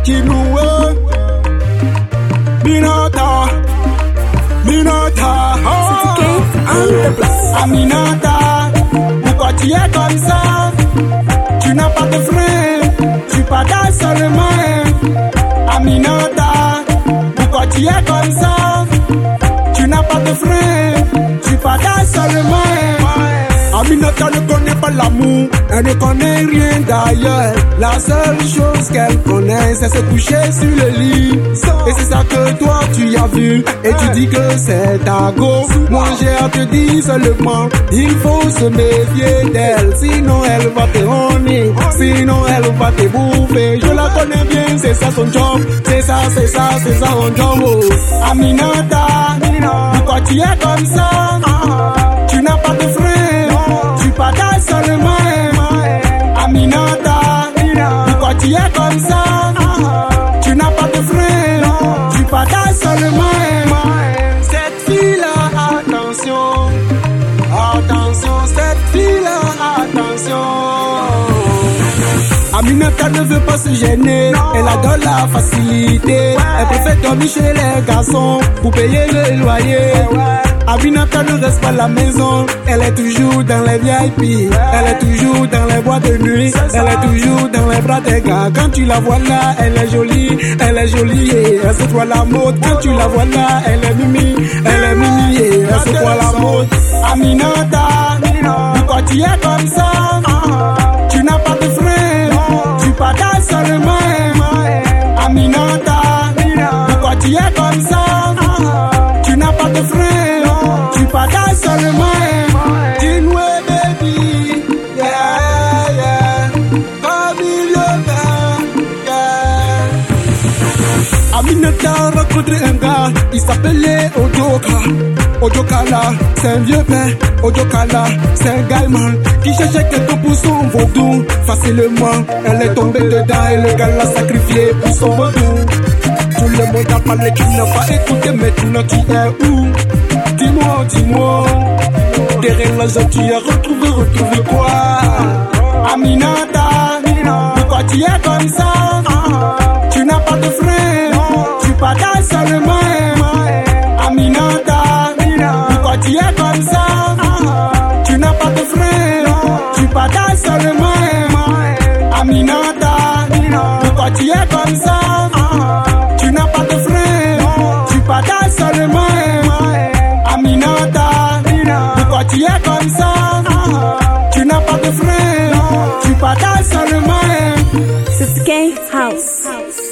Kinoué, Minata, Aminata, pourquoi tu es comme ça? Tu n'as pas de frein, tu patates seulement. Aminata, pourquoi tu es comme ça? Tu n'as pas de frein, tu patates seulement. Aminata ne connaît pas l'amour, elle ne connaît rien d'ailleurs. La seule chose qu'elle connaît, c'est se coucher sur le lit. Et c'est ça que toi tu as vu, et tu dis que c'est ta go. Moi j'ai à te dire seulement, il faut se méfier d'elle. Sinon elle va te honner, sinon elle va te bouffer. Je la connais bien, c'est ça son job, c'est ça son job. Oh. Aminata, pourquoi tu es comme ça? Tu n'as pas de frein, tu patates seulement. Aminata, pourquoi tu es comme ça? Tu n'as pas de frein, tu patates seulement. Cette fille-là, attention, attention, cette fille-là, attention. Aminata ne veut pas se gêner, elle adore la facilité. Elle préfère dormir chez les garçons pour payer le loyer. Aminata ne reste pas à la maison, elle est toujours dans les VIP, elle est toujours dans les boîtes de nuit, elle est toujours dans les bras des gars. Quand tu la vois là, elle est jolie et elle se croit la mode. Quand tu la vois là, elle est mimi et elle se croit la mode. Aminata, pourquoi tu es comme ça? Tu n'as pas de frein, tu patates seulement. Aminata, pourquoi tu es comme ça? Tu n'as pas de frein, tu patates seulement. Dis-nous baby, yeah, yeah, comme il le fait, yeah. Aminata a rencontré un gars, il s'appelait Ojoka là, c'est un vieux père. Ojoka là, c'est un gaiman qui cherchait quelqu'un pour son vaudou. Facilement, elle est tombée dedans et le gars l'a sacrifié pour son vaudou. Tout le monde a parlé, tu n'as pas écouté, maintenant tu es où? Dis-moi, derrière l'argent tu as retrouvé quoi? Aminata, pourquoi tu es comme ça? Tu n'as pas de frein, tu patates seulement. Aminata, pourquoi tu es comme ça? Tu n'as pas de frein, tu patates seulement. Aminata, pourquoi tu es comme ça? Tu n'as pas de frein, tu patates seulement. Aminata, pourquoi tu es comme ça? Tu n'as pas de frein, tu patates seulement. Sasuke House.